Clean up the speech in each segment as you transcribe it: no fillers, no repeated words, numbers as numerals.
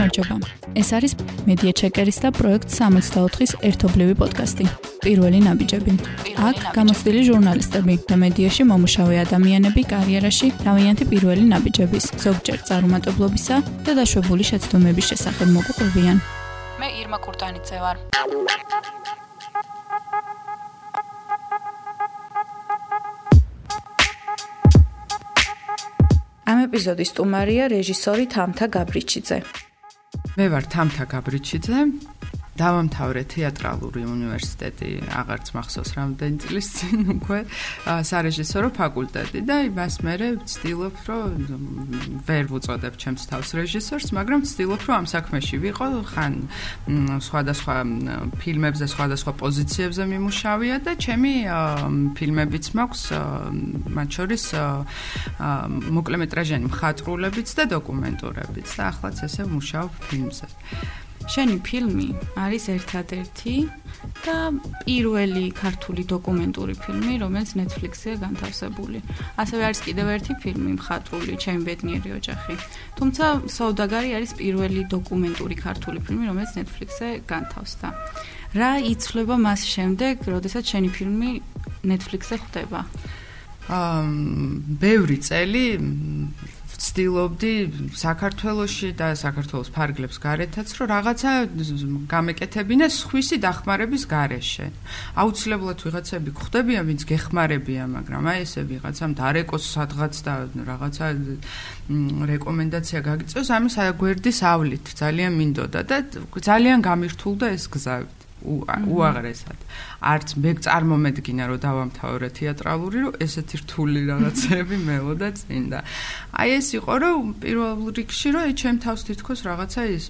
გამარჯობა. ეს არის Media Checker-ის და პროექტ 64-ის ერთობლივი პოდკასტი. პირველი ნაბიჯები. აქ გამოცდილი ჟურნალისტები და მედიაში მომუშავე ადამიანები კარიერაში თავიანთი პირველი ნაბიჯების, ზოგჯერ წარუმატებლობისა და დაშვებული შეცდომების შესახებ მოგყვებიან. მე ირმა კურტანიძე ვარ. ამ ეპიზოდის სტუმარია რეჟისორი თამთა გაბრიჩიძე. მე ვარ თამთა გაბრიჩიძე, დავამთავრე თეატრალური უნივერსიტეტი, აღარც მახსოვს რამდენი წლის წინ უკვე, სარეჟისორო ფაკულტეტი და იმას მერე ვცდილობ, რომ ვერ ვუწოდებ ჩემს თავს რეჟისორს, მაგრამ ვცდილობ, რომ ამ საქმეში ვიყო, ხან სხვადასხვა ფილმებზე, სხვადასხვა პოზიციებზე მიმუშავია და ჩემი ფილმებიც მაქვს, მათ შორის მოკლემეტრაჟიანი მხატვრულებიც და დოკუმენტურებიც და ახლაც ესე ვმუშაობ ფილმზე. შენი ფილმი არის ერთადერთი და პირველი ქართული დოკუმენტური ფილმი, რომელიც Netflix-ზე განთავსებული. ასევე არის კიდევ ერთი ფილმი, მხატვრული ჩემი ბედნიერი ოჯახი. თუმცა სოუდაგარი არის პირველი დოკუმენტური ქართული ფილმი, რომელიც Netflix-ზე განთავსდა. რა იცვლება მას შემდეგ, როდესაც შენი ფილმი Netflix-ზე ხვდება? ბევრი წელი ვცდილობდი საქართველოში და საქართველოს ფარგლებს გარეთაც, რომ რაღაცა გამეკეთებინა სხვისი დახმარების გარეშე. აუცილებლად ვიღაცები გვხვდებიან, ვინც გეხმარებიან, მაგრამ აი ესე ვიღაცამ დარეკოს სადღაც და რაღაცა რეკომენდაცია გაგიწევს, ამის გვერდის ავლით ძალიან მინდოდა და ძალიან გამირთულდა ეს გზა. უაღრესად. არც მე წარმომედგინა, რომ დავამთავრე თეატრალური, რომ ესეთი რთული რაღაცები მელოდა წინ და აი ეს იყო, რომ პირველ რიგში, რომ ჩემ თავს თითქოს რაღაცა ის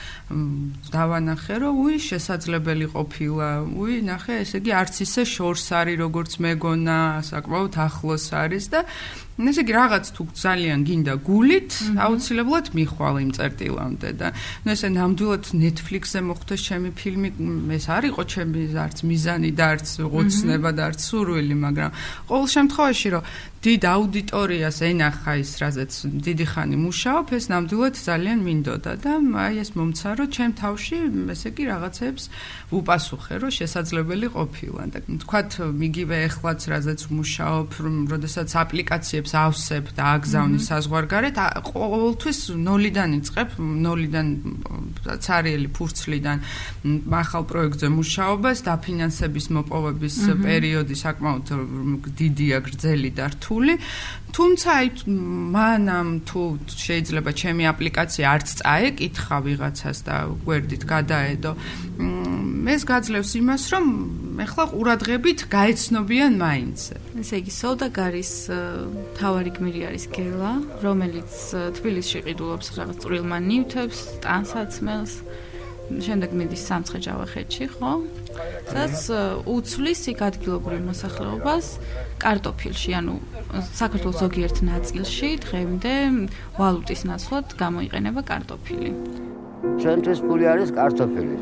დავანახე, რომ შესაძლებელი ყოფილა, ნახე, ესე იგი არც ისე შორს არის, როგორც მეგონა, საკმაოდ ახლოს არის და ესე იგი რაღაც თუ ძალიან გინდა გულით, აუცილებლად მიხვალ იმ წერტილამდე და ესე ნამდვილად Netflix-ზე მოხვდეს ჩემი ფილმი, ეს არ იყო ჩემი არც მიზანი და არც ოცნება და არც სურვილი, მაგრამ ყოველ შემთხვევაში რომ დიდ აუდიტორიას ენახა ის, რაზეც დიდი ხანი მუშაობ, ეს ნამდვილად ძალიან მინდოდა და აი ეს მომცა, რომ ჩემ თავში ესე იგი რაღაცებს ვუპასუხე, რომ შესაძლებელი ყოფილა და თქვათ იგივე ეხლაც რაზეც მუშაობ, როდესაც აპლიკაციებს ავსებ და აგზავნი საზღვარგარეთ, ყოველთვის ნოლიდან იწყებ, ნოლიდან ცარიელი ფურცლიდან ახალ პროექტზე მუშაობას, დაფინანსების მოპოვების პერიოდი საკმაოდ დიდია, გრძელი და რთული, თუმცა აი მანამ თუ შეიძლება ჩემი აპლიკაცია არც წაეკითხა ვიღაცას და გვერდით გადაედო, ეს გაძლევს იმას, რომ ეხლა ყურადღებით გაეცნობიან მაინც. ესე იგი, სოუდაგარის მთავარი გმირი არის გელა, რომელიც თბილისში ყიდულობს რაღაც წვრილმა ნივთებს, ტანსაცმელს, შემდეგ მიდის სამცხე-ჯავახეთში, ხო? სადაც უცვლის იქ ადგილობრივ მოსახლეობას კარტოფილში, ანუ საქართველოს ზოგიერთ ნაწილში დღემდე ვალუტის ნაცვლად გამოიყენება კარტოფილი. ჩვენთვის ფული არის კარტოფილი.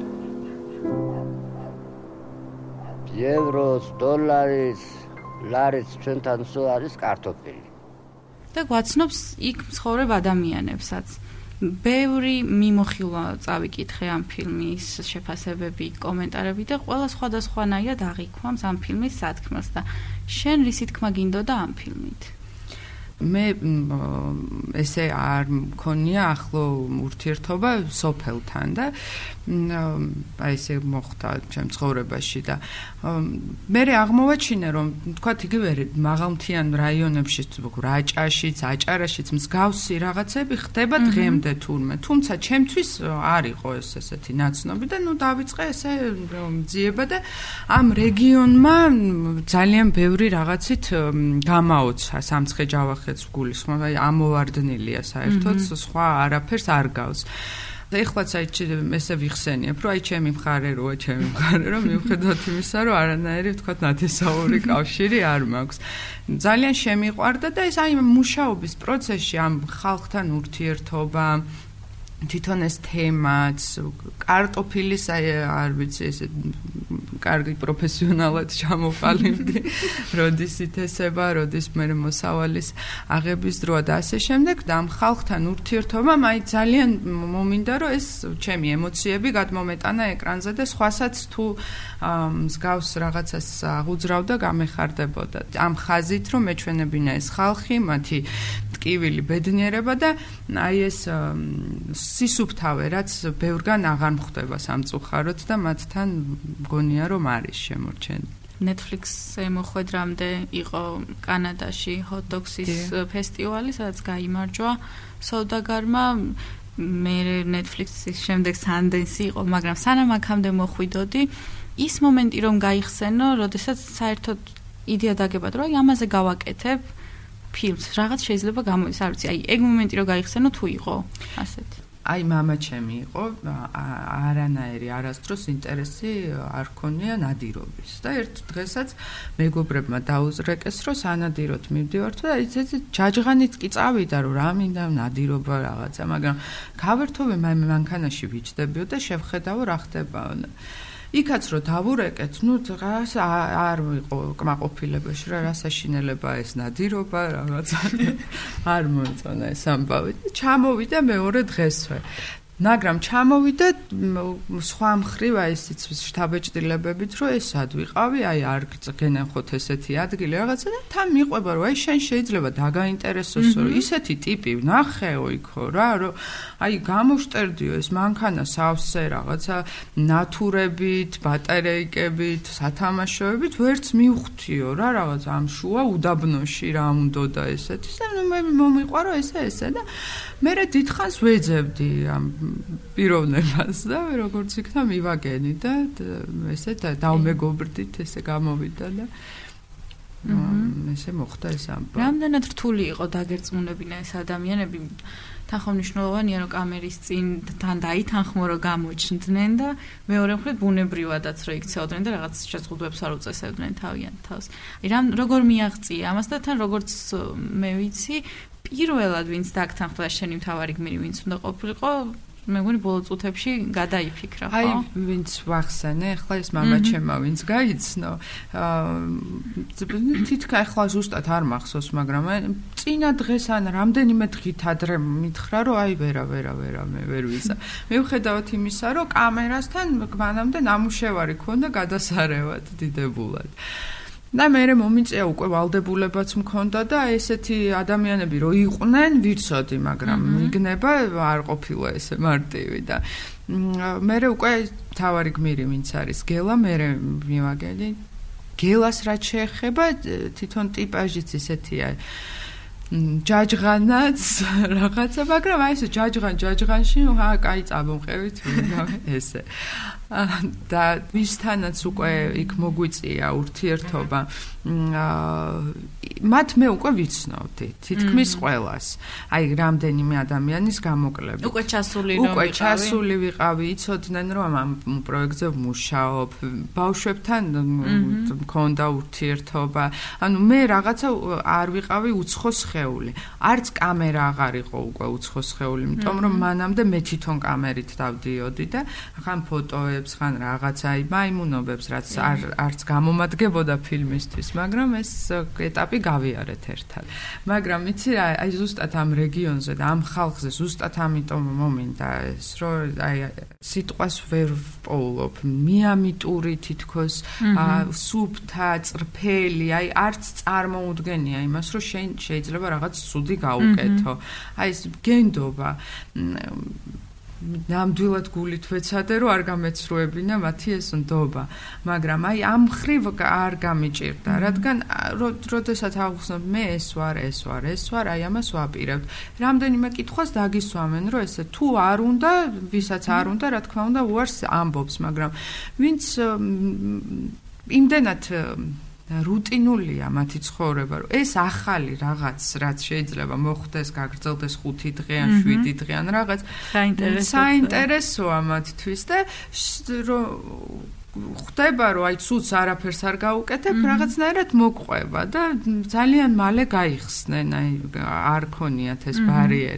ევროს, დოლარის, ლარიც ჩვენთან სულ არის კარტოფილი. და გვაცნობს იქ მცხოვრებ ადამიანებსაც. ბევრი მიმოხილვა წავიკითხე ამ ფილმის შეფასებები, კომენტარები და ყველა სხვადასხვანაირად აღიქვამს ამ ფილმის სათქმელს და შენ რისი თქმა გინდოდა ამ ფილმით? მე ესე არ მქონია ახლო ურთიერთობა სოფელთან და აი ესე მოხდა ჩემ ცხოვრებაში და მე აღმოვაჩინე, რომ თქვათ იგივე მაღალმთიან რაიონებში, რაჭაშიც, აჭარაშიც მსგავსი რაღაცები ხდება დღემდე თურმე, თუმცა ჩემთვის არ იყო ეს ესეთი ნაცნობი და დავიწყე ესე ძიება და ამ რეგიონმა ძალიან ბევრი რაღაცით გამაოცა სამცხე-ჯავახეთს გულისხმობ, აი ამოვარდნილია საერთოდ, სხვა არაფერს არ გავს. და ეხლაც აი ესე ვიხსენიებ, რომ აი ჩემი მხარე რომ მიუხედავად იმისა, რომ არანაირი ვთქვათ ნათესაური კავშირი არ მაქვს. ძალიან შემიყვარდა და ეს აი მუშაობის პროცესში ამ ხალხთან ურთიერთობა თვითონ ეს თემაც, კარტოფილის არ ვიცი ესე კარგი პროფესიონალად ჩამოყალიბდი, როდის ითესება, როდის მე მოსავალის აღების დროა და ასე შემდეგ და ამ ხალხთან ურთიერთობა მაინც ძალიან მომინდა რომ ეს ჩემი ემოციები გადმომეტანა ეკრანზე და სხვასაც თუ მსგავს რაღაცას აღუძრავდა გამეხარდებოდა ამ ხაზით რომ მეჩვენებინა ეს ხალხი მათი ტკივილი ბედნიერება და აი ეს სისუფთავე რაც ბევრგან აღარ მხდება სამწუხაროდ და მათთან მგონია რომ არის შემორჩენილი. Netflix-ზე მოხვედრამდე იყო კანადაში Hot Dogs-ის ფესტივალი, სადაც გაიმარჯვა სოდაგარმა. მე Netflix-ის შემდეგ Sundance იყო, მაგრამ სანამ აქამდე მოხვიდოდი, ის მომენტი რომ გაიხსენო, როდესაც საერთოდ იდეა დაგებად რომ ამაზე გავაკეთებ ფილმს, რაღაც შეიძლება გამოდის, არ ვიცი, აი ეგ მომენტი რომ გაიხსენო თუ იყო ასეთი. აი მამა ჩემი იყო, არანაირი არასდროს ინტერესი არ ქონია ნადირობის და ერთ დღესაც მეგობრებმა დაუზრეკეს, რომ სანადიროთ მივდივართ და ისეთი ჯაჯღანით კი წავიდა, რომ რა მინდა ნადირობა რაღაცა, მაგრამ გავერთოვე მანქანაში ვიჯდებიო და შევხედავო რა ხდებაო. იქაც რო დავურეკეთ, რაღაც არ ვიყო კმაყოფილებაში, რა საშინელებაა ეს ნადირობა, რაღაცა არ მოეწონა ეს ამბავი. ჩამოვიდა მეორე დღესვე. მაგრამ ჩამოვიდა სხვა მხრივ აი ესეც შთაბეჭდილებებით, რომ ეს სად ვიყავი, აი არ გენახოთ ესეთი ადგილი რაღაცა და თან მიყვება, რომ აი შენ შეიძლება დაგაინტერესოს, რომ ისეთი ტიპი ნახეო იქო რა, რომ აი გამოშტერდიო ეს მანქანა სავსე რაღაცა ნატურებით, ბატარეიკებით, სათამაშოებით, ვერც მივხვდიო რა რაღაც ამ შუა უდაბნოში რა უნდოდა ესეთი და მე მომიყვა რომ ესე და მე დიდხანს ვეძებდი ამ პიროვნებას და როგორც იქნა მივაგენი და ესე დავმეგობრდით ესე გამოვიდა და ესე მოხდა ეს ამბავი. რამდენად რთული იყო დაგერწმუნებინა ეს ადამიანები? თანხმოვანია რომ კამერის წინ თან დაითანხმო რომ გამოჩნდნენ და მეორე მხრივ ბუნებრივადაც რომ იქცეოდნენ და რაღაც შეზღუდვებს არ უწესებდნენ თავიანთ თავს. აი როგორ მიაღწია ამას და თან როგორც მე ვიცი პირველად ვინც დაგთანხმდა შენი მთავარი გმირი ვინც უნდა ყოფილიყო მე მგონი ბოლო წუთებში გადაიფიქრა ხო? აი ვინც ვახსენე ახლა ეს მამა ჩემმა ვინც გაიცნო თითქოს ახლა ზუსტად არ მახსოვს მაგრამ წინა დღეს ან რამდენიმე დღით ადრე მითხრა რომ აი ვერა მე ვერ ვიზა მივხედავთ იმისა რომ კამერასთან მანამდე ნამუშევარი ქონდა გადასარევად დიდებულად და მე მომიწია უკვე ვალდებულებაც მქონდა და ესეთი ადამიანები რო იყვნენ ვიცოდი მაგრამ მიგნება არ ყოფილა ესე მარტივი და მე უკვე თავარი გმირი ვინც არის გელა მე მივაგენი გელას რაც შეეხება თვითონ ტიპაჟიც ისეთია ჯაჯღანაც რაღაცა მაგრამ აი ეს ჯაჯღანში კაი წამოვყევით ესე და ვისთანაც უკვე იქ მოგვიწია ურთიერთობა მათ მე უკვე ვიცნობდი თითქმის ყველას აი რამდენიმე ადამიანის გამოკლებით უკვე ჩასული ვიყავი იცოდნენ რომ ამ პროექტზე ვმუშაობ ბავშვებთან მქონდა ურთიერთობა ანუ მე რაღაცა არ ვიყავი უცხო სხეული არც კამერა აღარ იყო უკვე უცხო სხეული იმიტომ რომ მანამდე მე თვითონ კამერით დავდიოდი და ხან ფოტოებს ხან რაღაცა მაიმუნობებს რაც არც გამომადგებოდა ფილმისთვის მაგრამ ეს ეტაპი გავიარეთ ერთად მაგრამ იცი რა აი ზუსტად ამ რეგიონზე და ამ ხალხზე ზუსტად ამიტომ მომინდა ეს რომ აი სიტყვას ვერ ვპოულობ მიამიტური თითქოს სუფთა წრფელი აი არც წარმოუდგენია იმას რომ შენ შეიძლება რაღაც ცუდი გაუკეთო აი ეს გენდობა ნამდვილად გულით ვეცადე რომ არ გამეცრუებინა მათი ეს ნდობა მაგრამ აი ამ ხრივ არ გამიჭირდა რადგან როდესაც აღვხსნებ მე ეს ვარ აი ამას ვაპირებ რამდენიმე კითხვას დაგისვამენ რომ ესე თუ არ უნდა ვისაც არ უნდა რა თქმა უნდა უარს ამბობს მაგრამ ვინც იმდენად რუტინულია მათი ცხოვრება რომ ეს ახალი რაღაც რაც შეიძლება მოხდეს გაგრძელდეს 5 დღე ან 7 დღე ან რაღაც საინტერესოა მათთვის და რომ ხდება რომ აი ცუც არაფერს არ გაუკეთებ რაღაცნაირად მოყვება და ძალიან მალე გაიხსნენ აი არ ქონიათ ეს ბარიერი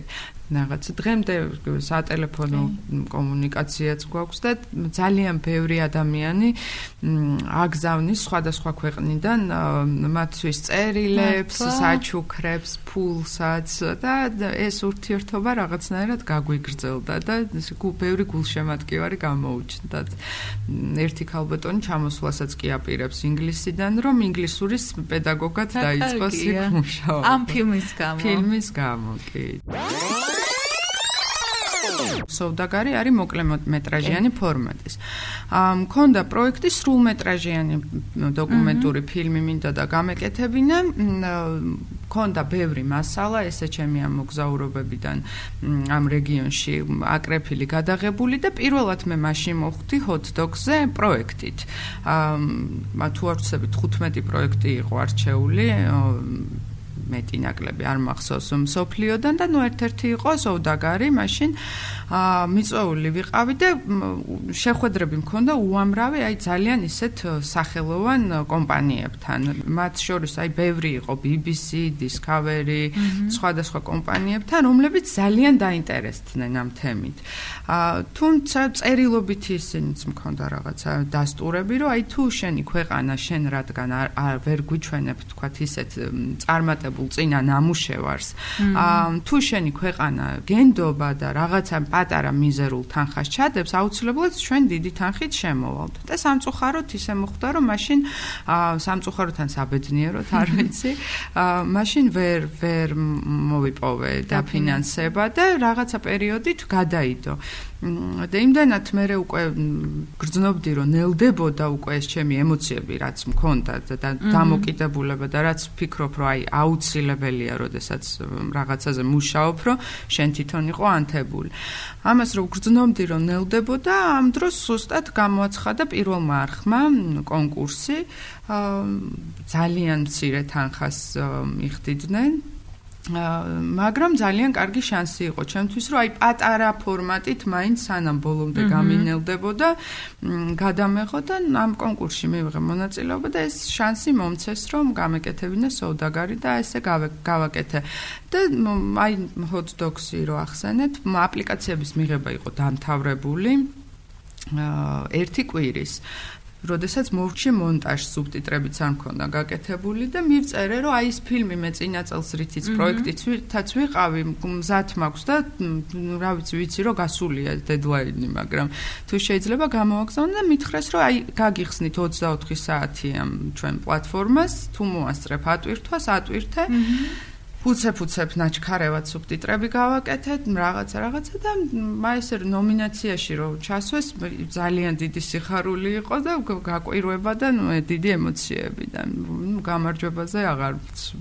რაღაც დღემდე სატელეფონო კომუნიკაციაც გვაქვს და ძალიან ბევრი ადამიანი აგზავნის სხვადასხვა ქვეყნიდან მათთვის წერილებს, საჩუქრებს, ფულსაც და ეს ურთიერთობა რაღაცნაირად გაგვიგრძელდა და ბევრი გულშემატკივარი გამოუჩნდათ. ერთი ქალბატონი ჩამოსვლასაც კი აპირებს ინგლისიდან, რომ ინგლისურის პედაგოგად დაიწყოს იქ მუშაობა. ამ ფილმის გამო კი. სოუდაგარი არის მოკლემეტრაჟიანი ფორმატის. მქონდა პროექტი სრულმეტრაჟიანი დოკუმენტური ფილმი მინდა და გამეკეთებინა. მქონდა ბევრი მასალა, ესე ჩემი ამ მოგზაურობებიდან ამ რეგიონში აკრეფილი გადაღებული და პირველად მე მაშინ მოხვდი ჰოთ-დოგზე პროექტით. თუ არ ვცდები 15 პროექტი იყო არჩეული. მეტი ნაკლები არ მახსოვს მსოფლიოდან და ერთ-ერთი იყო სოუდაგარი მაშინ მიწვეული ვიყავი და შეხვედრები მქონდა უამრავი ძალიან ისეთ სახელოვან კომპანიებთან მათ შორის ბევრი იყო BBC, Discovery, სხვადასხვა კომპანიებთან რომლებიც ძალიან დაინტერესდნენ ამ თემით. თუმცა წერილობით ისინიც მქონდა რაღაცა დასტურები რომ თუ შენი ქვეყანა შენ რადგან ვერ გვიჩვენებ თქვათ ისეთ წარმატებულ წინა ნამუშევარს თუ შენი ქვეყანა გენდობა და რაღაცა პატარა მიზერულ თანხას ჩადებს აუცილებლად ჩვენ დიდი თანხით შემოვალთ და სამწუხაროდ ისე მოხდა რომ მაშინ სამწუხაროდთან საბედნიეროდ არ ვიცი მაშინ ვერ მოვიპოვე დაფინანსება და რაღაცა პერიოდით გადაიდო და იმდანაც მე უკვე გრძნობდი რომ ნელდებოდა უკვე ეს ჩემი ემოციები რაც მქონდა და დამოკიდებულება და რაც ვფიქრობ რომ აუცილებელია როდესაც რაღაცაზე მუშაობ რომ შენ თვითონ იყო ანთებული ამას რომ გრძნობდი რომ ნელდებოდა ამ დროს სუსტად გამოაცხადა პირველმა არხმა კონკურსი ძალიან მცირე თანხას მიხდიდნენ მაგრამ ძალიან კარგი შანსი იყო ჩემთვის რომ პატარა ფორმატით მაინც სანამ ბოლომდე გამინელდებოდა გადამეღო და ამ კონკურსში მივიღე მონაწილეობა და ეს შანსი მომცეს რომ გამეკეთებინა სოუდაგარი და ესე გავაკეთე და ჰოთ-დოგსი რო ახსენეთ აპლიკაციების მიღება იყო დამთავრებული ერთი კვირის როდესაც მოვჭი მონტაჟს სუბტიტრებიც არ მქონდა გაკეთებული და მივწერე რომ ეს ფილმი მე წინა წელს რითიც პროექტითაც ვიყავი მზად მაქვს და რა ვიცი რომ გასულია დედლაინი მაგრამ თუ შეიძლება გამოვაგზავნო და მითხრეს რომ გაგიხსნით 24 საათია ჩვენ პლატფორმას თუ მოასწრებ ატვირთვას ატვირთე ფუცებ ნაჩქარევად სუბტიტრები გავაკეთეთ რაღაცა და ესე ნომინაციაში რომ ჩასვეს ძალიან დიდი სიხარული იყო და გაყვირვება და დიდი ემოციები და გამარჯვებაზე აღარ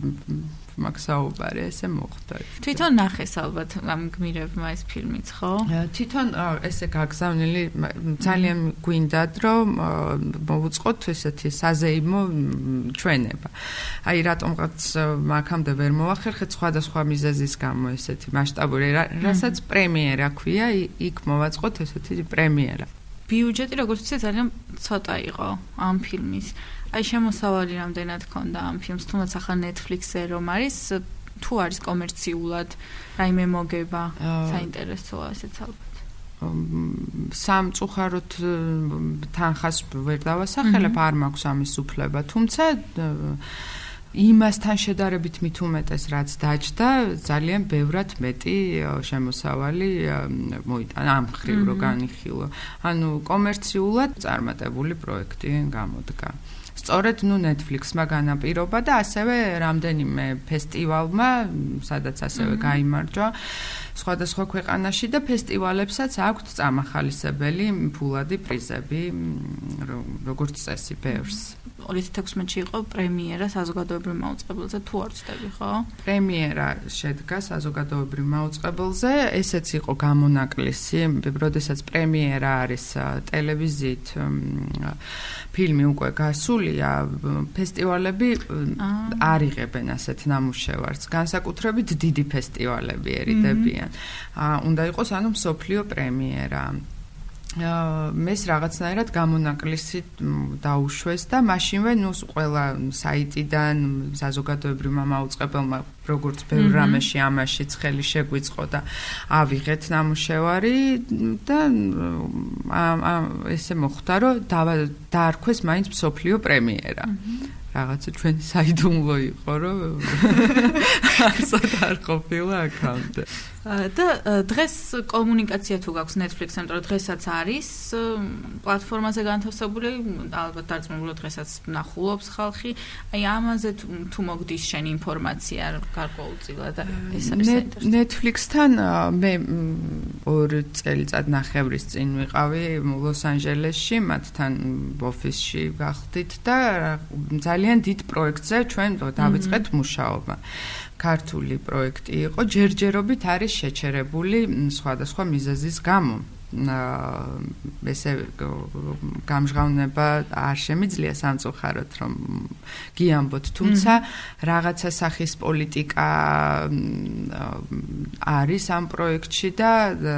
მაქსაუბარი ესე მოხდა. თვითონ ნახეს ალბათ ამ გმირებმა ეს ფილმიც, ხო? თვითონ ესე გაგზავნილი ძალიან გვინდათ რომ მოვუწყოთ ესეთი საზეიმო ჩვენება. რატომღაც აქამდე ვერ მოახერხეთ სხვადასხვა მიზეზის გამო ესეთი მასშტაბური, რასაც პრემიერა ქვია, იქ მოვაწყოთ ესეთი პრემიერა. ბიუჯეტი როგორც ვიცი ძალიან ცოტა იყო ამ ფილმის. შემოსავალი რამდენად ქონდა ამ ფილმს, თუნდაც ახლა Netflix-ზე რომ არის, თუ არის კომერციულად, რაიმე მოგება, საინტერესოა ესეც ალბათ. სამწუხაროდ თანხას ვერ დავასახელებ, არ მაქვს ამის უფლება, თუმცა იმასთან შედარებით მით უმეტეს რაც დაჭდა, ძალიან ბევრად მეტი შემოსავალი მოიტანა ამ ხრივ რო განიხილო. ანუ კომერციულად წარმატებული პროექტი გამოდგა. სწორედ Netflix-მა განაპირობა და ასევე რამდენიმე ფესტივალმა, სადაც ასევე გაიმარჯვა სხვადასხვა ქვეყანაში და ფესტივალებსაც აქვთ წამახალისებელი ფულადი პრიზები, როგორც წესი ბევრს. 2016-ში იყო პრემიერა საზოგადოებრივ მაუწყებელზე, თუ არ ვცდები, ხო? პრემიერა შედგა საზოგადოებრივ მაუწყებელზე, ესეც იყო გამონაკლისი, როდესაც პრემიერა არის ტელევიზიით ფილმი უკვე გასულია, ფესტივალები არ იღებენ ასეთ ნამუშევარს, განსაკუთრებით დიდი ფესტივალები ერიდებიან. უნდა იყოს მსოფლიო პრემიერა. მეს რაღაცნაირად გამონაკლისით დაუშვეს და მაშინვე ყველა საიტიდან საზოგადოებრივმა მაუწყებელმა როგორც ბევრ რამეში ამაშიც ხელი შეგვიწყო და ავიღეთ ნამუშევარი და ესე მოხდა რომ დაარქვეს მაინც მსოფლიო პრემიერა. რაღაცა ჩვენი საიდუმლო იყო რომ ასად არ ყოფილა აქამდე. და დღეს კომუნიკაცია თუ გაქვს Netflix-თან, იმიტომ რომ დღესაც არის პლატფორმაზე განთავსებული, ალბათ დარწმუნებული დღესაც ნახულობს ხალხი. აი ამაზე თუ მოგდის შენი ინფორმაცია გარკვეულწილად და ეს არის საინტერესო. Netflix-თან მე 2 წელიწად ნახევრის წინ ვიყავი ლოს-ანჯელესში, მათთან ოფისში გავხდით და ძალიან დიდ პროექტზე ჩვენ დავიწყეთ მუშაობა. ქართული პროექტი იყო, ჯერჯერობით არის შეჩერებული სხვადასხვა მიზეზის გამო. ესე გამჟღავნება არ შემიძლია სამწუხაროდ რომ გიამბოთ, თუმცა რაღაცა სახის პოლიტიკა არის ამ პროექტში და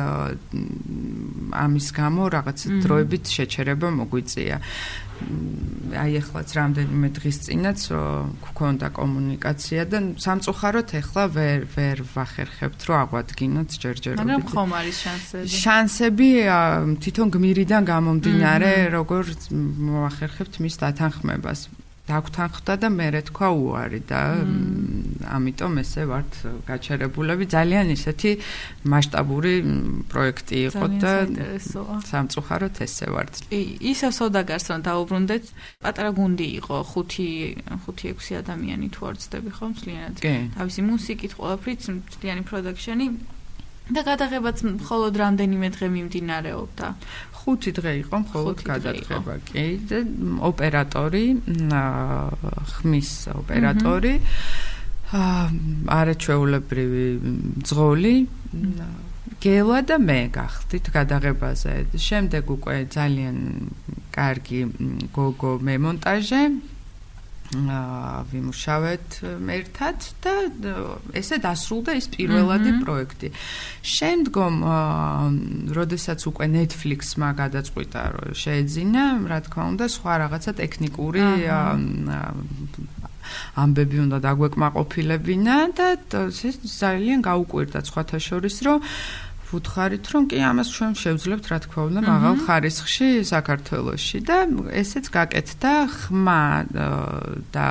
ამის გამო რაღაც დროებით შეჩერება მოგვიწია. აი ეხლაც რამდენიმე დღის წინაც გქონდა კომუნიკაცია და სამწუხაროდ ეხლა ვერ ვახერხებთ რომ აღვადგინოთ ჯერჯერობით. მაგრამ ხომ არის შანსები? შანსები თვითონ გმირიდან გამომდინარე, როგორ მოახერხებთ მის დათანხმებას. დაგვთანხმდა და მე თქვა უარი და ამიტომ ესე ვართ გაჩერებულები. ძალიან ისეთი მასშტაბური პროექტი იყო და სამწუხაროდ ესე ვართ. ისევ სოდაგარს რომ დაუბრუნდეთ, პატარა გუნდი იყო 5-6 ადამიანი თუ არ ვცდები ხომ მთლიანად. თავისი მუსიკით, ყველაფრით, მთლიანი პროდაქშენი და გადაღებაც მხოლოდ რამდენიმე დღე მიმდინარეობდა. 5 დღე იყო მხოლოდ გადაღება, კი, და ოპერატორი, ხმის ოპერატორი, არაჩვეულებრივი ძღოლი, გელა და მე გავხდით გადაღებაზე. შემდეგ უკვე ძალიან კარგი გოგო მემონტაჟე ვიმუშავეთ ერთად და ესე დასრულდა ის პირველადი პროექტი. შემდგომ, როდესაც უკვე Netflix-მა გადაწყვიტა, რომ შეეძინა, რა თქმა უნდა, სხვა რაღაცა ტექნიკური ამბები უნდა დაგვეკმაყოფილებინა და ძალიან გაუკვირდა სხვათა შორის, რომ ვუთხარით, რომ კი ამას ჩვენ შევძლებთ, რა თქმა უნდა, მაღალ ხარისხში საქართველოში და ესეც გაკეთდა ხმა და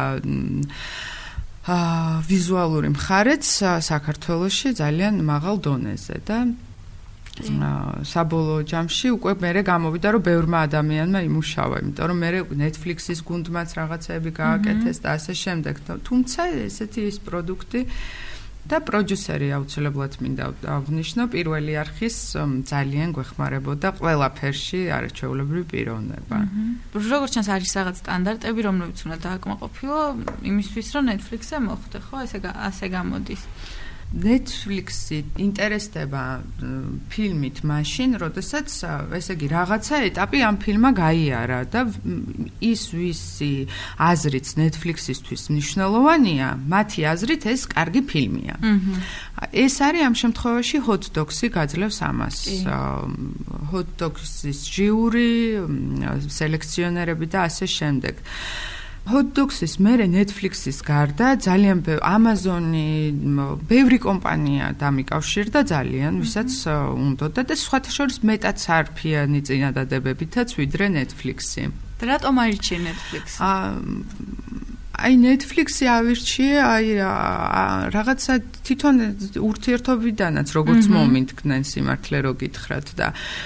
ვიზუალური მხარეც საქართველოში ძალიან მაღალ დონეზე და საბოლოო ჯამში უკვე მე გამოვიდა, რომ ბევრმა ადამიანმა იმუშავა, იმიტომ რომ მე Netflix-ის გუნდმაც რაღაცები გააკეთეს და ასე შემდეგ. თუმცა ესეთი ის პროდუქტი და პროდიუსერი აუცილებლად მინდა აღნიშნო, პირველი არხის ძალიან გვეხმარებოდა ყველაფერში არაჩვეულებრივი პიროვნება. როგორც ჩანს არის რაღაც სტანდარტები, რომლებიც უნდა დააკმაყოფილო იმისთვის, რომ Netflix-ზე მოხვდე, ხო? ასე გამოდის. Netflix-ი ინტერესდება ფილმით მაშინ, როდესაც ესე იგი რაღაცა ეტაპი ამ ფილმმა გაიარა და ის ვისი აზრით Netflix-ისთვის მნიშვნელოვანია, მათი აზრით ეს კარგი ფილმია. ეს არის ამ შემთხვევაში Hot Dogs-ი გაძლევს ამას. Hot Dogs-ის ჟიური, სელექციონერები და ასე შემდეგ. Hot Dogs-ის მერე Netflix-ის გარდა ძალიან Amazon-ი, ბევრი კომპანია დამიკავშირდა ძალიან, ვისაც უნდოდა და სხვათა შორის მეტად არფიანი წინადადებებითაც ვიდრე Netflix-ი. და რატომ აირჩიე Netflix-ი? აი Netflix-ი ავირჩიე, აი რაღაცა თვითონ ურთიერთობიდანაც როგორც მომინთქნენ სიმართლე რო გითხრათ და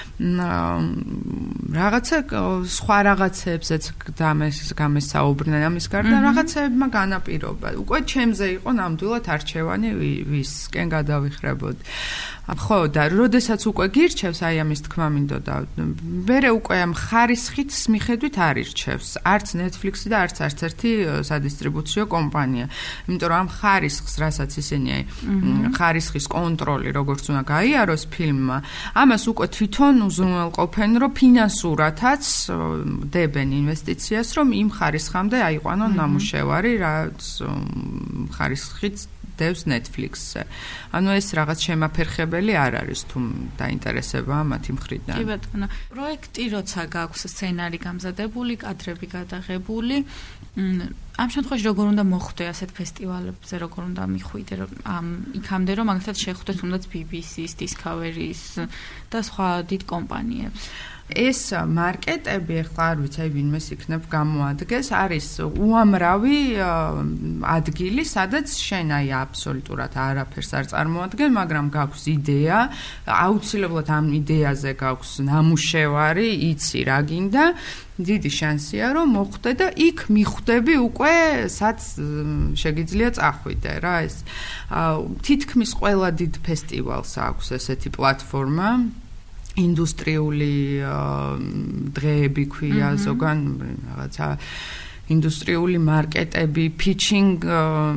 რაღაცა სხვა რაღაცებზეც გამესაუბრნენ ამის გარდა რაღაცებმა განაპირობა. უკვე ჩემზე იყო ნამდვილად არჩევანი ვისკენ გადავიხრებოდი. ხო და როდესაც უკვე გირჩევს აი ამის თქმა მინდოდა. მერე უკვე ამ ხარისხით მიხედვით არ ირჩევს. არც Netflix-ი და არც ერთი სადისტრიბუციო კომპანია. იმიტომ რომ ამ ხარისხს, რასაც ისინი ხარისხის კონტროლი როგორც უნდა გაიაროს ფილმმა, ამას უკვე თვითონ უზრუნველყოფენ, რომ ფინანსურათაც დებენ ინვესტიციას, რომ იმ ხარისხამდე აიყვანონ ნამუშევარი, რაც ხარისხით დევს Netflix-ზე. ანუ ეს რაღაც შემაფერხებელი არ არის თუ დაინტერესებაა მათი მხრიდან. კი ბატონო, პროექტი როცა გაქვს სცენარი გამზადებული, კადრები გადაღებული, ამ შემთხვევაში როგორ უნდა მოხვდე ასეთ ფესტივალებზე, როგორ უნდა მიხვიდე იქამდე რომ მაგალითად შეხვდეთ თუნდაც BBC-ს, Discovery-ს და სხვა დიდ კომპანიებს. ეს მარკეტები ახლა არ ვიცი, ვინმეს იქნებ გამოადგეს, არის უამრავი ადგილი, სადაც შენ აბსოლუტურად არაფერს არ წარმოადგენ, მაგრამ გაქვს იდეა, აუცილებლად ამ იდეაზე გაქვს ნამუშევარი, იცი რა გინდა, დიდი შანსია რომ მოხვდე და იქ მიხვდები უკვე სადაც შეგიძლია წახვიდე რა ეს თითქმის ყველა დიდ ფესტივალს აქვს ესეთი პლატფორმა ინდუსტრიული დღეები ქვია ზოგან რაღაცა ინდუსტრიული მარკეტები, pitching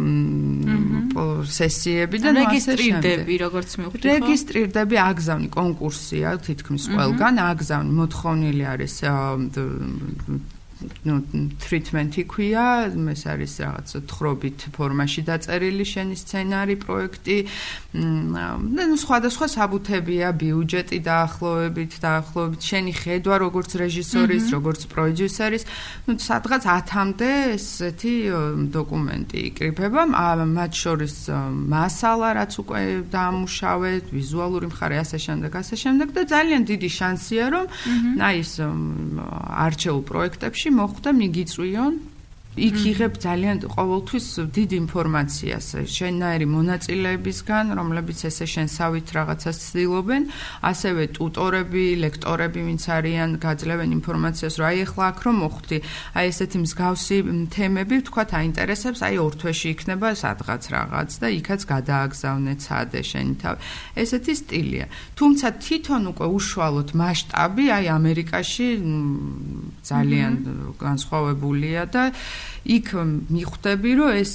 სესიები და რეგისტრირდები, როგორც მივხვდი ხო? რეგისტრირდები, აგზავნი კონკურსია, თითქმის ყველგან აგზავნი, მოთხოვნილი არის treatment-ი ქვია, ეს არის რაღაც თხრობით ფორმაში დაწერილი შენი სცენარი, პროექტი, სხვადასხვა საბუთებია, ბიუჯეტი დაახლოებით, შენი ხედვა როგორც რეჟისორის, როგორც პროდიუსერის, სადღაც 10-მდე ესეთი დოკუმენტი იკრიფება, მათ შორის მასალა, რაც უკვე დაამუშავე, ვიზუალური მხარე, ასე შემდეგ და ძალიან დიდი შანსია, რომ აი ეს არჩეულ პროექტებში მოხვდა მიგიწვიონ იქ იღებ ძალიან ყოველთვის დიდ ინფორმაციას შენნაირი მონაწილეებისგან, რომლებიც ესე შენსავით რაღაცას ცდილობენ, ასევე ტუტორები, ლექტორები, ვინც არიან, გაძლევენ ინფორმაციას, რომ აი ახლა აქ რომ მოხვდი, აი ესეთი მსგავსი თემები, ვთქვათ, აინტერესებს, აი ორ თვეში იქნება სადღაც რაღაც და იქაც გადააგზავნე ცადე შენი თავი. ესეთი სტილია. თუმცა თვითონ უკვე უშუალოდ მასშტაბი, აი ამერიკაში ძალიან განსხვავებულია და იქ მიხვდები, რომ ეს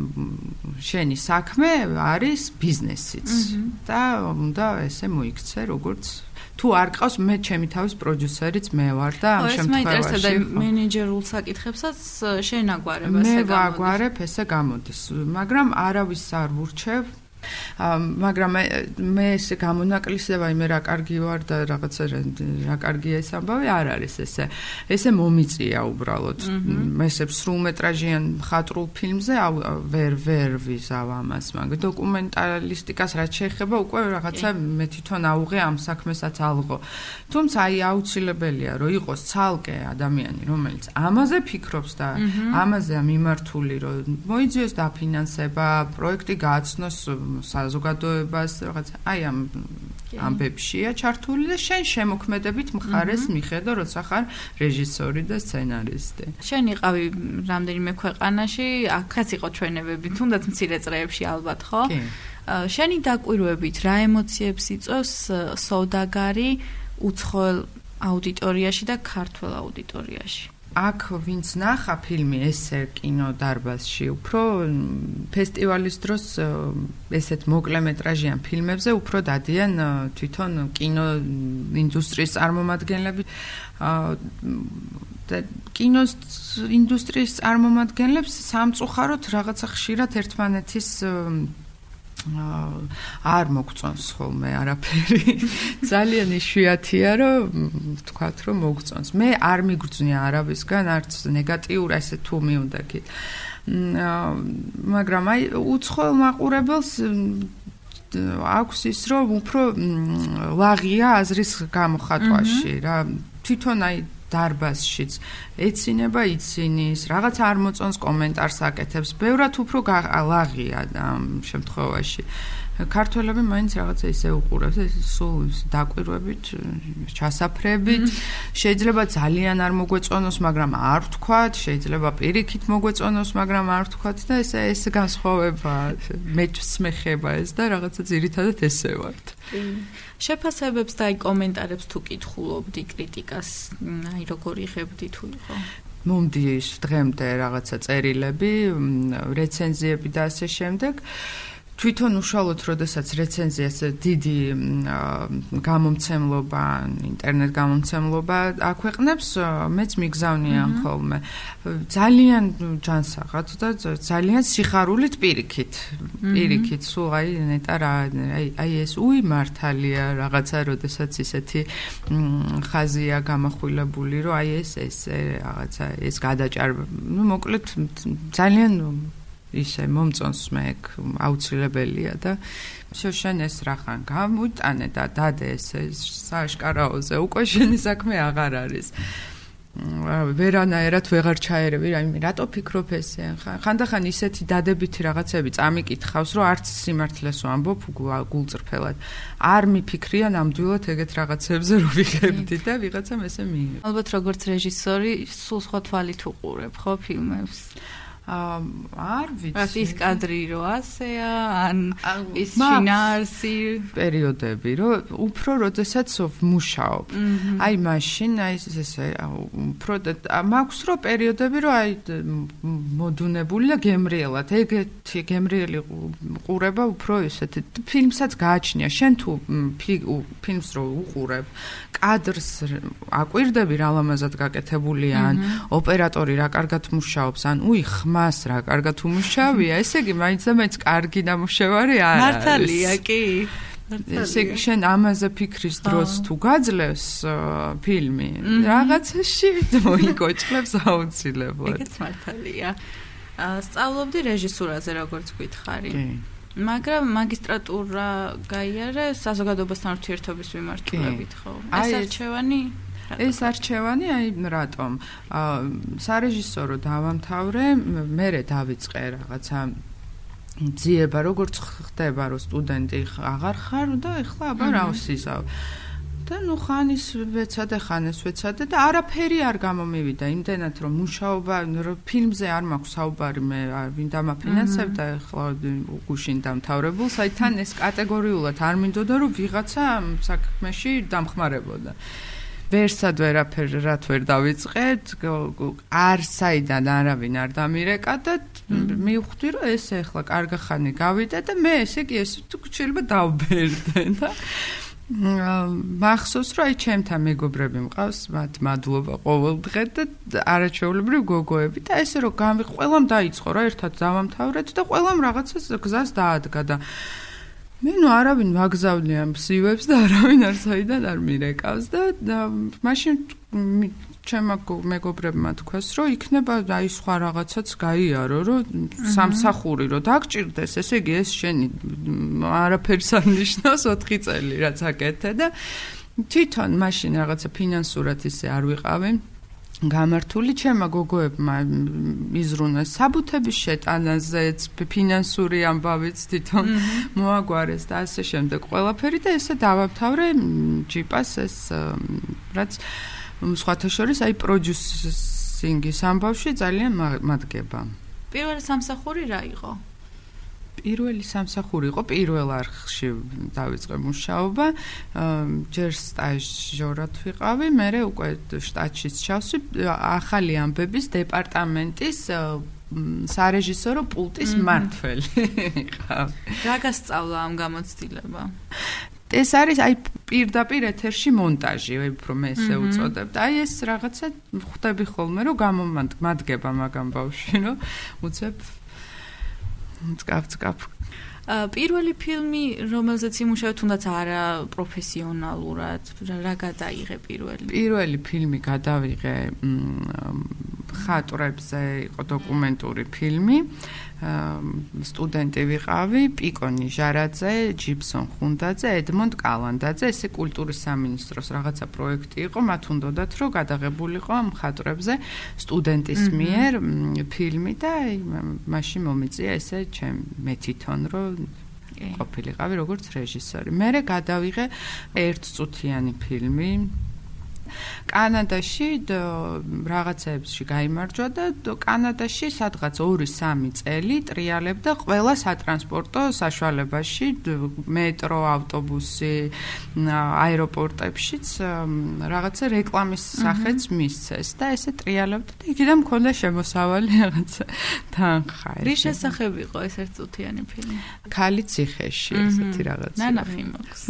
შენი საქმე არის ბიზნესიც და უნდა ესე მოიქცე, როგორც თუ არ ყავს მე ჩემი თავის პროდიუსერიც მე ვარ და ამ შემთხვევაში და მენეჯერულ საკითხებსაც შენ აგვარებ ესე გამოდის. მე ვაგვარებ, ესე გამოდის, მაგრამ არავის არ ვურჩევ. მაგრამ მე ესე გამონაკლისება იმე რა კარგი ვარ და რაღაცა რა კარგია ეს ამბავი არ არის ესე მომიწია უბრალოდ მე ესე სრულმეტრაჟიან მხატვრულ ფილმზე ვერ ვიზავ ამას მაგრამ დოკუმენტალისტიკას რაც შეეხება უკვე რაღაცა მე თვითონ აუღე ამ საქმესაც ალღო თუმცა აი აუცილებელია რომ იყოს ცალკე ადამიანი რომელიც ამაზე ფიქრობს და ამაზე მიმართული რომ მოიძიოს დაფინანსება პროექტი გააცნოს საზოგადოებას რაღაც აი ამ ამბებშია ჩართული და შენ შემოქმედებით მხარეს მიხედო როცა ხარ რეჟისორი და სცენარისტი. შენ იყავი რამდენიმე ქვეყანაში, აქაც იყო ჩვენებები, თუნდაც მცირე წრეებში ალბათ, ხო? კი. შენი დაკვირვებით რა ემოციებს იწვევს სოდაგარი უცხოელ აუდიტორიაში და ქართულ აუდიტორიაში? აქ ვინც ნახა ფილმი ესე კინოდარბაზში უფრო ფესტივალის დროს ესეთ მოკლემეტრაჟიან ფილმებზე უფრო დადიან თვითონ კინო ინდუსტრიის წარმომადგენლები და კინოს ინდუსტრიის წარმომადგენლებს სამწუხაროდ რაღაცა ხშირად ერთმანეთის არ მოგწონს ხოლმე არაფერი. ძალიან იშვიათია რომ ვთქვათ რომ მოგწონს. მე არ მიგრძნია არავისგან არც ნეგატიურ ესე თუ მიუნდაკით. მაგრამ აი უცხოელ მაყურებელს აქვს ის რომ უფრო ვაღია აზრის გამოხატვაში რა. თვითონ აი დარბაზშიც ეცინება იცინის, რაღაც არ მოწონს კომენტარს აკეთებს, ბევრად უფრო ლაღია ამ შემთხვევაში. ქართველები მაინც რაღაცა ისე უყურებს, სულ დაკვირვებით, ჩასაფრებით, შეიძლება ძალიან არ მოგვეწონოს, მაგრამ არ ვთქვათ, შეიძლება პირიქით მოგვეწონოს, მაგრამ არ ვთქვათ და ეს განსხვავება მეც მეხება ეს და რაღაცა ძირითადად ესე ვართ. შეფასებებს და აი კომენტარებს თუ კითხულობდი კრიტიკას, აი როგორ იღებდი თუ იყო? მომდის დღემდე რაღაცა წერილები, რეცენზიები და ასე შემდეგ. თვითონ უშუალოდ როდესაც რეცენზიას დიდი გამომცემლობა, ინტერნეტ გამომცემლობა აქვეყნებს, მეც მიგზავნიან ხოლმე. ძალიან ჯანსაღად და ძალიან სიხარულით პირიქით, სულ ნეტა რა, აი ეს მართალია რაღაცა, როდესაც ისეთი ხაზია გამახვილებული, რომ აი ეს რაღაცა ეს გადაჭარბება. მოკლედ ძალიან ისე მომწონს მე აუცილებელია და შენ ეს რახან გამოტანე და დადე ეს სააშკარაოზე უკვე შენი საქმე აღარ არის. ვერანაირად ვეღარ ჩაერევი, რატო ფიქრობ ესე? ხანდახან ისეთი დადებითი რაღაცები წამიკითხავს, რომ არც სიმართლეს ვამბობ გულწრფელად. არ მიფიქრია ნამდვილად ეგეთ რაღაცებზე რომ ვიღებდი და ვიღაცამ ესე მიიღო. ალბათ როგორც რეჟისორი სულ სხვა თვალით უყურებ ხო ფილმებს? არ ვიცი. ის კადრი რო ასეა, ან ის შინაარსი პერიოდები, რომ უფრო როდესაც ვმუშაობ. აი მაშინ, აი ესე, უფრო მაქვს რო პერიოდები, რომ აი მოდუნებული და გემრიელად, ეგეთი გემრიელი ყურება უფრო ესეთი ფილმსაც გააჩნია. შენ თუ ფილმს რო უყურებ, კადრს აკვირდები რა ლამაზად გაკეთებულია, ან ოპერატორი რა კარგად მუშაობს, ან მას რა კარგად უმუშავია, ესე იგი მაინც და მაინც კარგი ნამუშევარი არ არის. მართალია კი. ესე იგი შენ ამაზე ფიქრის დროს თუ გაძლევს ფილმი, რაღაცაში მოიგოჭლებს აუცილებლად. ეგეც მართალია. სწავლობდი რეჟისურაზე, როგორც გითხარი. მაგრამ მაგისტრატურა გაიარე საზოგადოებასთან ურთიერთობის მიმართულებით ხო? ეს არჩევანი ეს არჩევანი აი რატომ სარეჟისორო დავამთავრე, მერე დავიწყე რაღაცა ძიება, როგორც ხდება, რომ სტუდენტი აღარ ხარ და ეხლა აბა რა ვსიზავ. და ნუ ხანის ვეცადე, ხანეს ვეცადე და არაფერი არ გამომივიდა, იმდენად რომ მუშაობა ფილმზე არ მაქვს საუბარი, მე ვინ დამაფინანსებდა ეხლა გუშინ დამთავრებულს, აი თან ეს კატეგორიულად არ მინდოდა რომ ვიღაცა საქმეში დამხმარებოდა. ვერსად ვერაფერ რათ ვერ დავიწყეთ, არ საიდან არავინ არ დამირეკა და მივხვდი რომ ეს ახლა კარგი ხანი გავიდა და მე ესე იგი ეს შეიძლება დავბერდე და მახსოვს რომ აი ჩემთან მეგობრები მყავს, მათ მადლობა ყოველდღე და არაჩვეულებრივ გოგოები და ესე რომ ყველამ დაიწყო რა ერთად დავამთავრეთ და ყველამ რაღაცას გზას დაადგა და მე ნუ არავინ მაგზავნია მსივებს და არავინ არ საიდან არ მირეკავს და მაშინ ჩემმა მეგობრებმა თქვეს რომ იქნება აი სხვა რაღაცაც გაიარო რომ სამსახური რომ დაგჭირდეს ესე იგი ეს შენი არაფერს არ ნიშნავს 4 წელი რაც აკეთე და თვითონ მაშინ რაღაცა ფინანსურად ისე არ ვიყავი გამართული ჩემმა გოგოებმა იზრუნეს საბუთების შეტანაზეც ფინანსური ამბავიც თვითონ მოაგვარეს და ასე შემდეგ ყველაფერი და ესე დავამთავრე ჯიპას ეს რაც სხვათა შორის აი პროდიუსინგის ამბავში ძალიან მადგება. პირველი სამსახური რა იყო? პირველი სამსახური იყო პირველ არხში დავიწყე მუშაობა, ჯერ სტაჟიორად ვიყავი, მერე უკვე შტატშიც ჩავსვი ახალი ამბების დეპარტამენტის სარეჟისორო პულტის მმართველი ვიყავი. რა გასწავლა ამ გამოცდილება? ეს არის აი პირდაპირ ეთერში მონტაჟი, უფრო მე ესე უწოდებ. აი ეს რაღაცა ხვდები ხოლმე რომ გამომადგება მაგამ ბავშვი, რომ უცებ წკაფ. პირველი ფილმი, რომელზეც იმუშავე, თუნდაც არა პროფესიონალურად, რა გადაიღე პირველი? პირველი ფილმი გადავიღე ხატრებზე, იყო დოკუმენტური ფილმი. სტუდენტი ვიყავი, პიკო ნიჟარაძე, ჯიბსონ ხუნდაძე, ედმონდ კალანდაძე, ესე კულტურის სამინისტროს რაღაცა პროექტი იყო, მათ უნდათ რომ გადაღებულიყო მხატვრებზე სტუდენტის მიერ ფილმი და მაშინ მომიწია ესე მე თვითონ რომ ყოფილიყავი როგორც რეჟისორი. მერე გადავიღე ერთწუთიანი ფილმი კანადაში რაღაცეებში გაიმარჯვა და კანადაში სადღაც 2-3 წელი ტრიალებდა ყველა სატრანსპორტო საშუალებაში, მეტრო, ავტობუსი, აეროპორტებშიც რაღაცა რეკლამის სახეც მისცეს და ესე ტრიალებდა და იქიდან მქონდა შემოსავალი რაღაცა თანხა. რის შესახებ იყო ეს ერთწუთიანი ფილმი? ქალი ციხეში ესეთი რაღაცა. ნანახი მაქვს.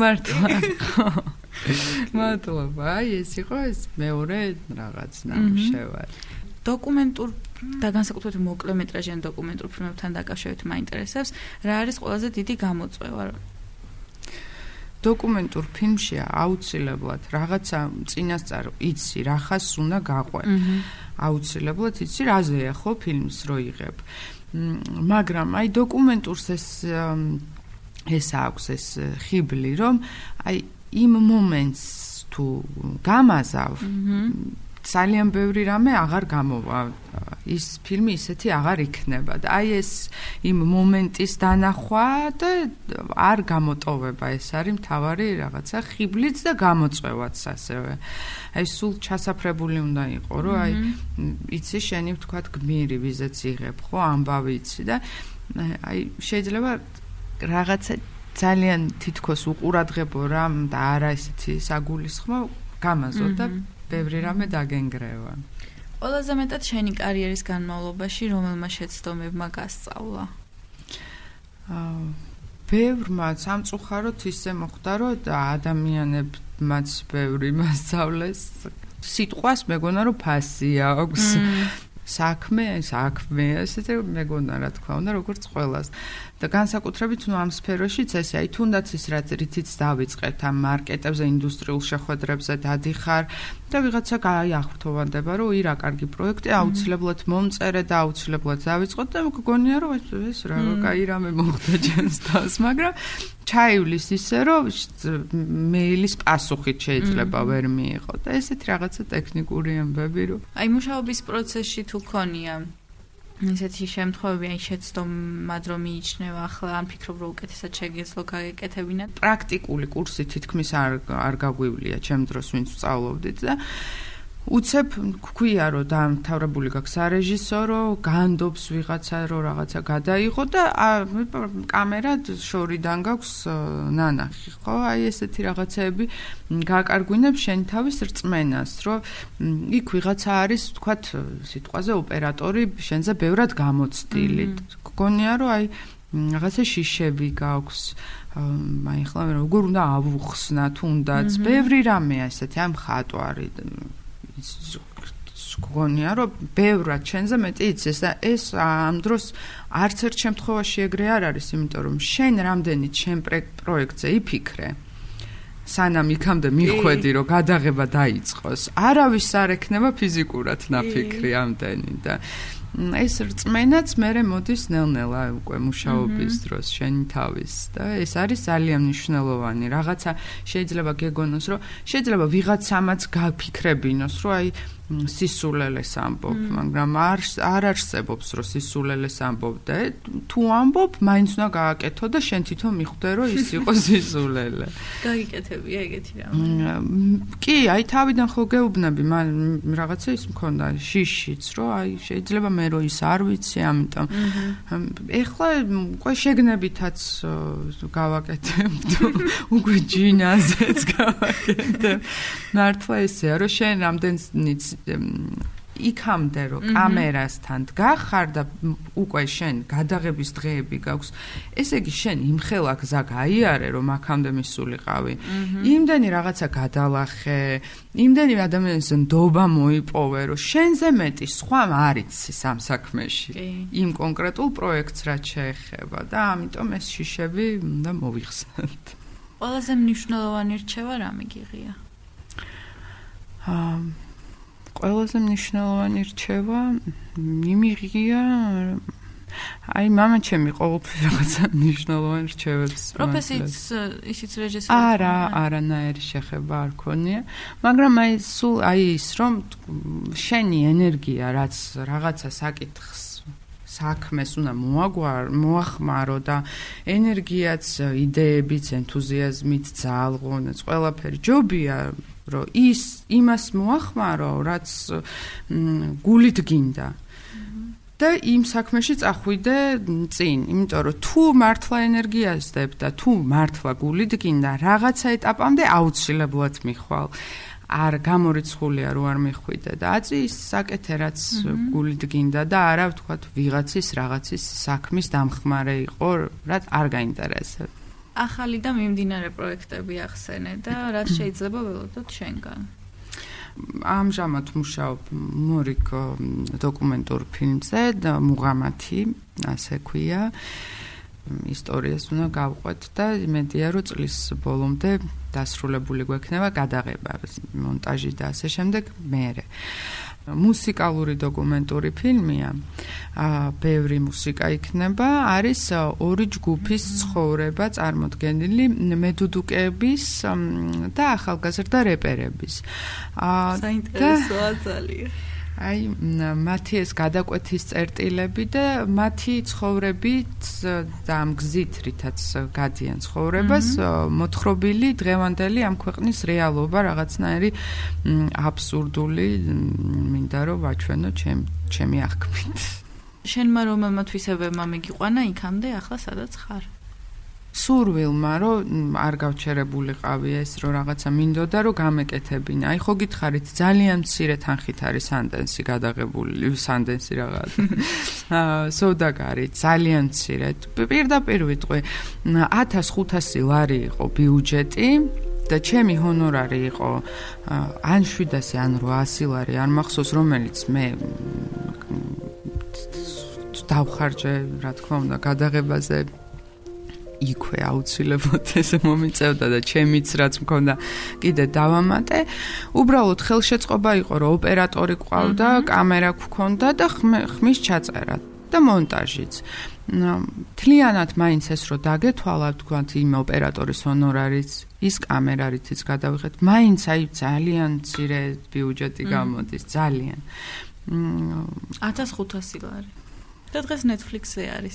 მადლობა. ეს იყო ეს მეორე რაღაც ნამუშევარი. დოკუმენტურ და განსაკუთრებით მოკლემეტრაჟიან დოკუმენტურ ფილმებთან დაკავშირებით მაინტერესებს, რა არის ყველაზე დიდი გამოწვევა? დოკუმენტურ ფილმში აუცილებლად რაღაცა წინასწარ იცი, რა ხას უნდა გაყვე. აუცილებლად იცი, რაზეა ხო ფილმს რო იღებ. მაგრამ აი დოკუმენტურს ეს აქვს ეს ხიბლი, რომ აი იმ მომენტს თუ გამაზავ ძალიან ბევრი რამე აღარ გამოვა. ის ფილმი ისეთი აღარ იქნება და აი ეს იმ მომენტის დანახვა და არ გამოტოვება, ეს არის მთავარი რაღაცა ხიბლიც და გამოწვევაც ასევე. აი სულ ჩასაფრებული უნდა იყო, რომ აი იცი შენი ვთქვათ გმირი ვიზეც იღებ, ხო, ამბავი იცი და აი შეიძლება რაღაცა ძალიან თითქოს უყურადღებო რამ და არა ესეთი საგულისხმო გამაზო და ბევრი რამე დაგენგრევა. ყველაზე მეტად შენი კარიერის განმავლობაში რომელმა შეცდომებმა გასწავლა? ბევრმა სამწუხაროდ ისე მოხდა, რომ ადამიანებმაც ბევრი მასწავლეს. სიტყვას მეგონა რომ ფასი აქვს. საქმე, ესეთი მეგონა რა თქმა უნდა, როგორც ყველას. და განსაკუთრებით ამ სფეროშიც ესე, აი თუნდაც ის რითიც დავიწყეთ ამ მარკეტებზე, ინდუსტრიულ შეხვედრებზე დადიხარ და ვიღაცა გაიახვრთოვანდება, რომ ირა კარგი პროექტი, აუცილებლად მომწერე და აუცილებლად დავიწყოთ და მგონია რომ ეს რა კაი რამე მოხდა ჩემს თავს, მაგრამ ჩაივლის ისე, რომ მეილის პასუხით შეიძლება ვერ მიიღო და ესეთი რაღაცა ტექნიკური ამბები, რომ აი მუშაობის პროცესში თუ ქონია ისეთი შემთხვევები, აი შეცდომად რომ მიიჩნევა ახლა, ან ფიქრობ რომ უკეთესად შეგეძლო გაგეკეთებინა? პრაქტიკული კურსი თითქმის არ გაგვივლია ჩემ დროს, ვინც ვსწავლობდით და უცებ გვქვია რომ დამთავრებული გაქვს სარეჟისორო, განდობს ვიღაცა რომ რაღაცა გადაიღო და კამერა შორიდან გაქვს ნანახი, ხო? აი ესეთი რაღაცეები გააკარგვინებს შენ თავის რწმენას, რომ იქ ვიღაცა არის, ვთქვათ, სიტყვაზე ოპერატორი შენზე ბევრად გამოცდილი. გგონია რომ აი რაღაცა შიშები გაქვს, აი ხლა როგორ უნდა ავუხსნა თუნდაც, ბევრი რამეა ესეთი, აი მხატვარი გგონია რომ ბევრად შენზე მეტი იცის და ეს ამ დროს არც ერთ შემთხვევაში ეგრე არ არის, იმიტომ რომ შენ რამდენიც შენ პროექტზე იფიქრე, სანამ იქამდე მიხვედი რომ გადაღება დაიწყოს, არავის არ ექნება ფიზიკურად ნაფიქრი ამდენი და ეს რწმენაც მერე მოდის ნელ-ნელა უკვე მუშაობის დროს შენი თავის და ეს არის ძალიან მნიშვნელოვანი. რაღაცა შეიძლება გეგონოს, რომ შეიძლება ვიღაცამაც გაფიქრებინოს, რომ აი სისულელეს ამბობ, მაგრამ არ არსებობს რომ სისულელეს ამბობ და თუ ამბობ, მაინც უნდა გააკეთო და შენ თვითონ მიხვდე რომ ის იყო სისულელე. გაიკეთებია ეგეთი რამე. კი, აი თავიდან ხო გეუბნები, მან რაღაცა ის მქონდა შიშიც, რომ აი შეიძლება მე რო ის არ ვიცი, ამიტომ ეხლა უკვე შეგნებითაც გავაკეთებ, უკვე ჯინაზეც გავაკეთებ. მართლა ესეა, რომ შენ რამდენიც იქამდე რომ კამერასთან დგახარ და უკვე შენ გადაღების დღეები გაქვს, ესე იგი შენ იმხელა გზა გაიარე რომ აქამდე მისულიყავი. იმდენი რაღაცა გადალახე, იმდენი ადამიანის ნდობა მოიპოვე, რომ შენზე მეტი სხვა არ იცის ამ საქმეში. იმ კონკრეტულ პროექტს რაც შეეხება და ამიტომ ეს შიშები უნდა მოვიხსნათ. ყველაზე მნიშვნელოვანი რჩევა რა მიგიღია? ყველაზე მნიშვნელოვანი რჩევა მიმიღია აი მამაჩემი ყოველთვის რაღაცა მნიშვნელოვანი რჩევებს პროფესიით ისიც რეჟისორი არანაირი შეხება არ ქონია, მაგრამ აი სულ აი ის რომ შენი ენერგია რაც რაღაცა საკითხს საქმეს უნდა მოახმარო და ენერგიაც, იდეებიც, ენთუზიაზმით, ძალღონაც, ყველაფერი ჯობია რომ ის იმას მოახმარო, რაც გულით გინდა. და იმ საქმეში წახვიდე წინ, იმიტომ რომ თუ მართლა ენერგიას დებ და თუ მართლა გულით გინდა, რაღაცა ეტაპამდე აუცილებლად მიხვალ. არ გამორიცხულია რომ არ მიხვიდე და აწი ის საკეთე რაც გულით გინდა და არა ვთქვათ ვიღაცის რაღაცის საქმის დამხმარე იყო, რაც არ გაინტერესებს. ახალი და მიმდინარე პროექტები ახსენე და რაც შეიძლება ველოდოთ შენგან. ამჟამად მუშაობ მორიგ დოკუმენტურ ფილმზე და მუღამათი, ასე ქვია. ისტორიას უნდა გავყვეთ და იმედია რომ წლის ბოლომდე დასრულებული გვექნება გადაღება, მონტაჟი და ასე შემდეგ მერე. მუსიკალური დოკუმენტური ფილმია. ბევრი მუსიკა იქნება, არის ორი ჯგუფის ცხოვრება წარმოდგენილი მედუდუკების და ახალგაზრდა რეპერების. საინტერესოა ძალიან. აი, მათი ეს გადაკვეთის წერტილები და მათი ცხოვრებით და ამ გზით, რითაც გადიან ცხოვრებას, მოთხრობილი დღევანდელი ამ ქვეყნის რეალობა რაღაცნაირი აბსურდული, მინდა რომ ვაჩვენო ჩემი აღქმით. შენმა რომელმა თვისებებმა მიგიყვანა იქამდე, ახლა სადაც ხარ? სურვილმა რომ არ გავჩერებულიყავი ეს რომ რაღაცა მინდოდა რომ გამეკეთებინა. აი ხო გითხარით ძალიან მცირე თანხით არის სანდენსი გადაღებული, სანდენსი რაღაც. სოდაგარი ძალიან მცირე. პირდაპირ ვიტყვი 1500 ლარი იყო ბიუჯეტი და ჩემი ჰონორარი იყო ან 700 ან 800 ლარი, არ მახსოვს რომელიც მე დავხარჯე, რა თქმა უნდა, გადაღებაზე იქვე აუცილებლად ესე მომიწევდა და ჩემიც რაც მქონდა კიდე დავამატე. უბრალოდ ხელშეწყობა იყო რომ ოპერატორი ყავდა, კამერა გქონდა და ხმის ჩაწერა და მონტაჟიც. თლიანად მაინც ეს რომ დაგეთვალავ, თქვათ იმ ოპერატორის ჰონორარიც, ის კამერა რითიც გადავიღეთ, მაინც აი ძალიან მცირე ბიუჯეტი გამოდის, ძალიან. 1500 ლარი. და დღეს Netflix-ზე არის.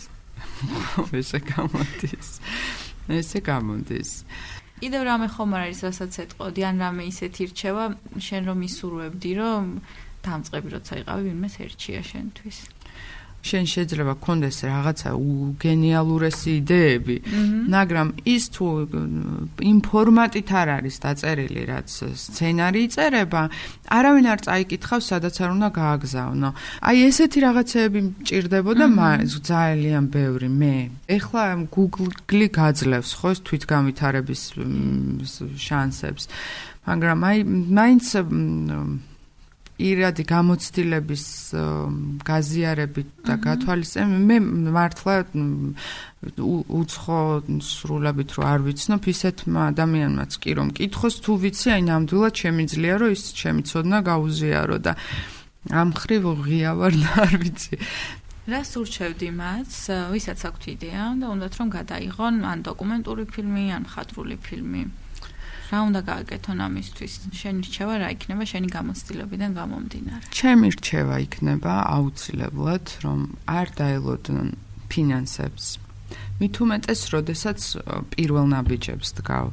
ესე გამოდის. კიდევ რამე ხომ არის, რასაც ეთყოდი, ან რამე ისეთი რჩევა, შენ რომ ისურვებდი, რომ დამწყები როცა იყავი, ვინმეს ერჩია შენთვის. შენ შეიძლება გქონდეს რაღაცა გენიალურესი იდეები, მაგრამ ის თუ იმ ფორმატით არ არის დაწერილი, რაც სცენარი იწერება, არავინ არ წაიკითხავს, სადაც არ უნდა გააგზავნო. აი ესეთი რაღაცეები მჭირდებოდა ძალიან ბევრი მე. ეხლა Google გაძლევს ხო ეს თვითგამვითარების შანსებს. მაგრამ აი მაინც ირადი გამოცდილების გაზიარებით და გათვალისწინებით მე მართლა უცხო სრულებით რო არ ვიცნობ ისეთმა ადამიანმაც კი რომ მკითხოს თუ ვიცი აი ნამდვილად შემიძლია რომ ის შემიცოდნა გაუზიარო და ამ ხრივ ღია ვარ და არ ვიცი. რას ურჩევდი მათ, ვისაც აქვთ იდეა და უნდათ რომ გადაიღონ ან დოკუმენტური ფილმი, ან მხატვრული ფილმი. რა უნდა გააკეთონ ამისთვის? შენი რჩევა რა იქნება შენი გამოცდილებიდან გამომდინარე? ჩემი რჩევა იქნება აუცილებლად რომ არ დაელოდონ ფინანსებს. მით უმეტეს, როდესაც პირველ ნაბიჯებს დგავ.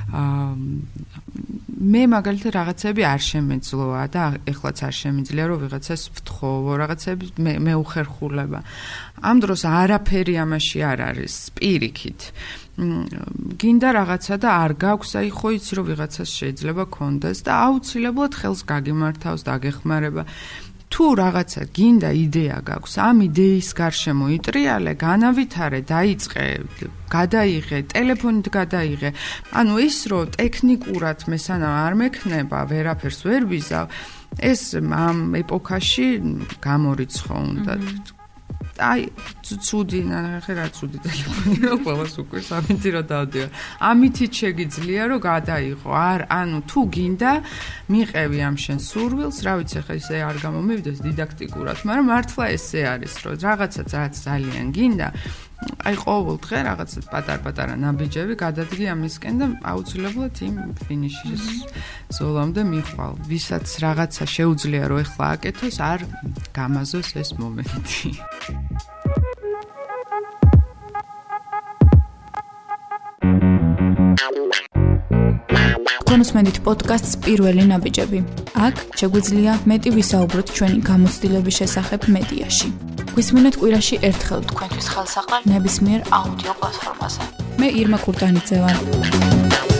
მე მაგალითად რაღაცები არ შემეძლოა და ეხლაც არ შემიძლია რომ ვიღაცას ვთხოვო, რაღაცები მეუხერხულება. ამ დროს არაფერი ამაში არ არის პირიქით. გინდა რაღაცა და არ გაქვს, აი ხო იცი რომ ვიღაცას შეიძლება კონდეს და აუცილებლად ხელს გაგიმართავს, დაგეხმარება. თუ რაღაცა გინდა იდეა გაქვს, ამ იდეის გარშემო იტრიალე, განავითარე, დაიწყე, გადაიღე, ტელეფონით გადაიღე. ანუ ის რომ ტექნიკურად მესანა არ მექნება, ვერაფერს ვერ ვიზავ, ეს ამ ეპოქაში გამორიცხო უნდა. აი ცუდი რა ცუდი ტელეფონია ყველას უკვე სამითი რა დავდია. ამითით შეგიძლია რომ გადაიღო. ანუ თუ გინდა მიყევი ამ შენ სურვილს, რა ვიცი ხა ესე არ გამომივიდეს დიდაქტიკურად, მაგრამ მართლა ესე არის რომ რაღაცა ძალიან გინდა. აი ყოველ დღე რაღაცა პატარ-პატარა ნაბიჯები გადადგი ამისკენ და აუცილებლად იმ ფინიშის ზოლამდე მიხვალ. ვისაც რაღაცა შეუძლია რომ ეხლა აკეთოს, არ გამაზოს ეს მომენტი. მოგონუსმენთ პოდკასტს პირველი ნაბიჯები. აქ შეგვიძლია მეტი ვისაუბროთ ჩვენი გამოცდილების შესახებ მედიაში. გვისმინეთ კვირაში ერთხელ თქვენთვის ხელსაყრელ ნებისმიერ აუდიო პლატფორმაზე. მე ირმა კურტანიძე ვარ.